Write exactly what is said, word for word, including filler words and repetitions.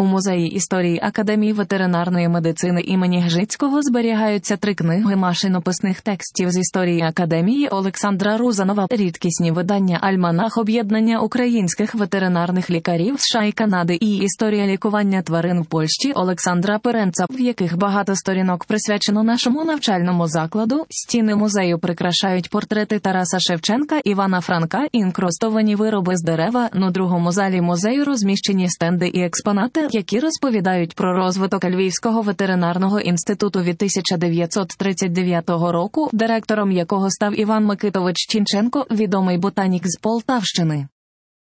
У Музеї історії Академії ветеринарної медицини імені Гжицького зберігаються три книги машинописних текстів з історії Академії Олександра Рузанова, рідкісні видання «Альманах об'єднання українських ветеринарних лікарів США і Канади» і «Історія лікування тварин в Польщі» Олександра Перенца, в яких багато сторінок присвячено нашому навчальному закладу. Стіни музею прикрашають портрети Тараса Шевченка, Івана Франка, інкрустовані вироби з дерева. На другому залі музею розміщені стенди і експонати, які розповідають про розвиток Львівського ветеринарного інституту від тисяча дев'ятсот тридцять дев'ятого року, директором якого став Іван Микитович Чінченко, відомий ботанік з Полтавщини.